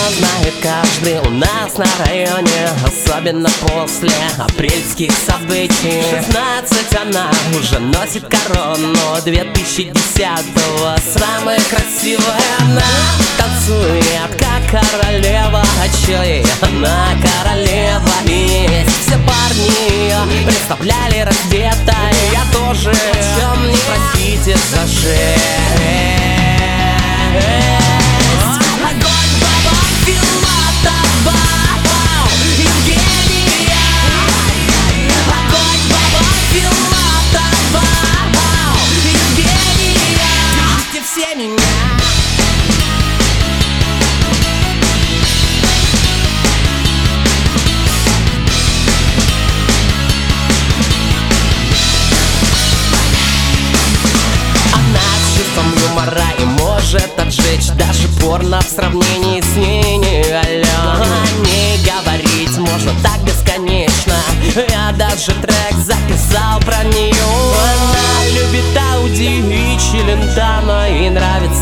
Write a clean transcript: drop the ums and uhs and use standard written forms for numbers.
знает каждый у нас на районе, особенно после апрельских событий. 16 она уже носит корону 2010-го. Самая красивая она танцует как королева. А чё ей? Она королева. Есть все парни ее представляли раздетой. Я тоже, в чем не простите за жесть. Огонь, баба, Филатова, Евгения. Огонь, баба, Филатова, Евгения. Видите все меня. Юмора и может отжечь даже порно в сравнении с ней не алё. О ней говорить можно так бесконечно. Я даже трек записал про нее. Она любит Ауди и Челентано, ей нравится